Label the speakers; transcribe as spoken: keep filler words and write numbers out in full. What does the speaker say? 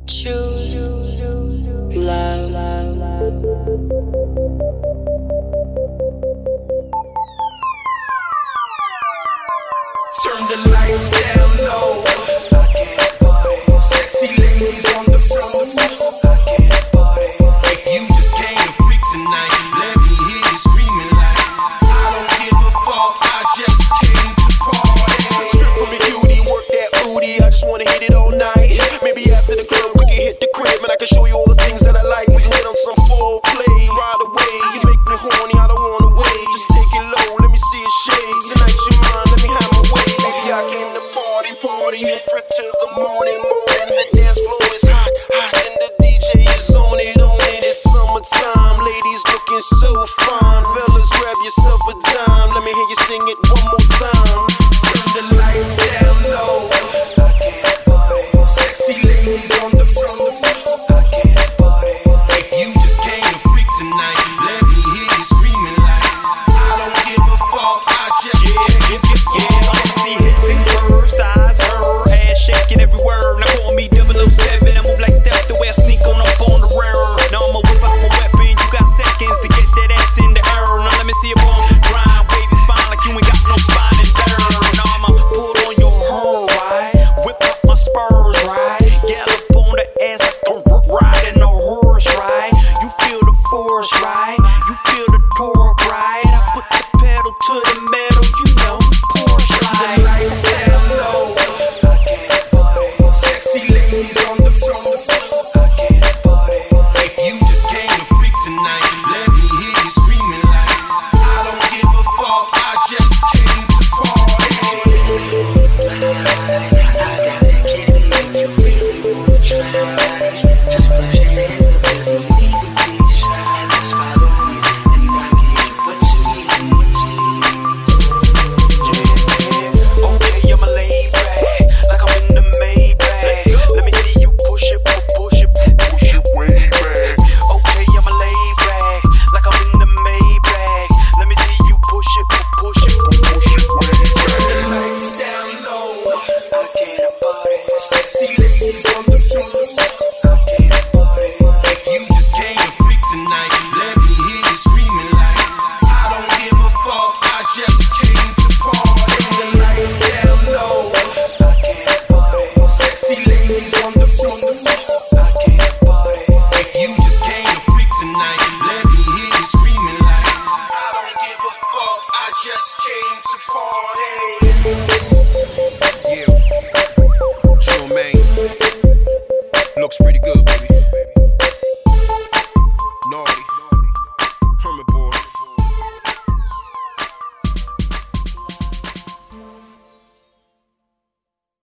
Speaker 1: Choose love.
Speaker 2: Turn the lights down low. I can't party. Sexy ladies on the floor. I can't party. If you just came to freak tonight, let me hear you screaming like I don't give a fuck. I just came to party. Strip for me, cutie, work that booty. I just wanna hit it all night. Maybe after the club we can hit the crib and I can show you all the things that I like. We can get on some foreplay right away. You make me horny, I don't wanna wait. Just take it low, let me see a shade. Tonight you're mine, let me have my way. Baby, I came to party, party and freak till the morning, morning. The dance floor is hot, hot, and the D J is on it, on it. It's summertime, ladies looking so fine. Fellas, grab yourself a dime. Let me hear you sing it one more time. Turn the lights down low. I can't party. Sexy ladies on the floor. I can't party. If you just came to freak tonight, let me hear you screaming like I don't give a fuck. I just yeah, yeah, yeah. I see hips and curves, thighs, her ass shaking every word. Now call me double oh seven. I move like stealth the way I sneak on up on the rear. Now I'ma whip out my weapon. You got seconds to get that ass in the air. Now let me see a bum grind, wave your spine like you ain't got no spine in there. Now I'ma pull on your her, right? Whip up my spurs, right? Gallop on the ass like I'm riding a horse, right? You feel the force, right? You feel the torque, right? I put the pedal to the metal, you know, Porsche, right? The lights down low. I can't party. Sexy ladies on the floor. I can't party. If you just came to freak tonight, let me hear you screaming like I don't give a fuck. I just came to party.
Speaker 3: I got that kitty and you really wanna try. Just put your hands up, there's no need to be shy. Just follow me and I give you what you need and what you need.
Speaker 2: Yeah, okay, I'ma lay back like I'm in the Maybach. Let me see you push it, pu- push it, pu- push it way back. Okay, I'ma lay back like I'm in the Maybach. Let me see you push it, pu- push it, pu- push it way back. Turn the lights down low. I can't party. Sexy ladies on the floor. I can't party. If you just came to freak tonight, let me hear you screaming like I don't give a fuck. I just came to party. Turn the lights down low. I can't party. Sexy ladies on the floor. I can't party. If you just came to freak tonight, let me hear you screaming like I don't give a fuck. I just came to party. Yeah, True, man. Looks pretty good, baby.